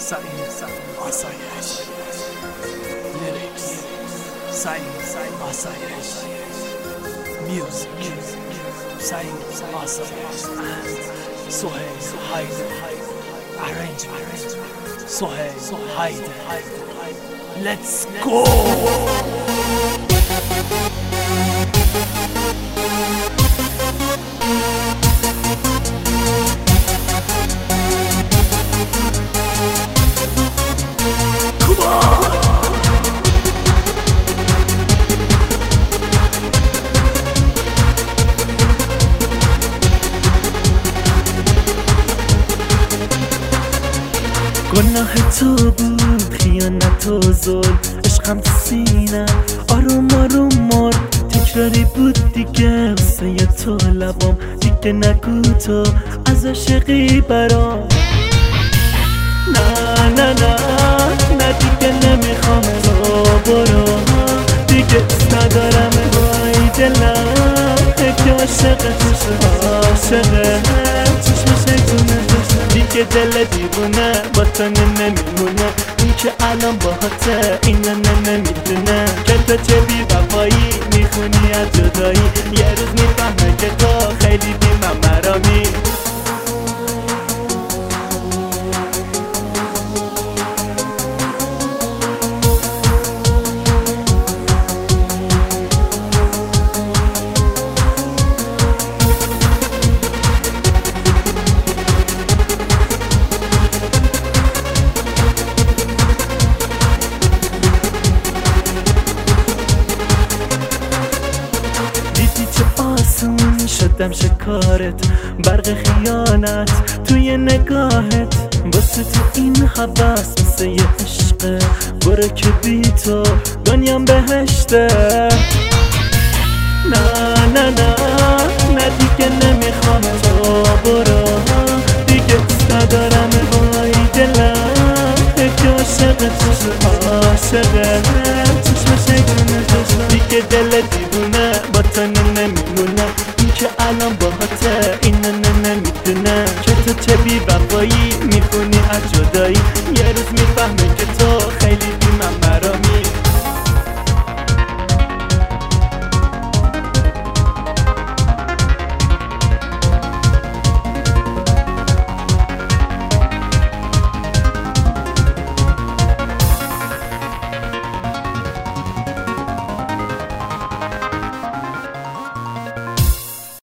آسایش لیریکس سعید آسایش میوزیک سعید آسایش سهیل هایده arrangement سهیل هایده Let's go! گناه تو بود خیانت و ظلم عشقم تو سینم آروم آروم مرد تکراری بود دیگه واسه تو لبام دیگه نگو تو از عاشقی برام نه نه نه نه دیگه نمیخوام تو برو دیگه دوست ندارم وای دلم که عاشق عاشقه چشمش ایتونه دیگه دل دیوونه با تو نمیمونه این که الان باهاته اینو نمیدونه که تو چه بی وفایی میخونی از جدایی یه روز میفهمه که تو خیلی بی من مرامی شدم شکارت برق خیانت توی نگاهت واسه تو این حبس مثل یه عشقه برو که بی تو دنیام بهشته نه نه نه نه دیگه نمیخوام تو برو دیگه دوست ندارم وای دلم که عاشق عاشقه چشمش ایگونه دیگه دل دیوونه با تو نمیمونه که الان باهاته اینو نمیدونه که تو چه بی وفایی میخونی از جدایی یه روز میفهمه که تو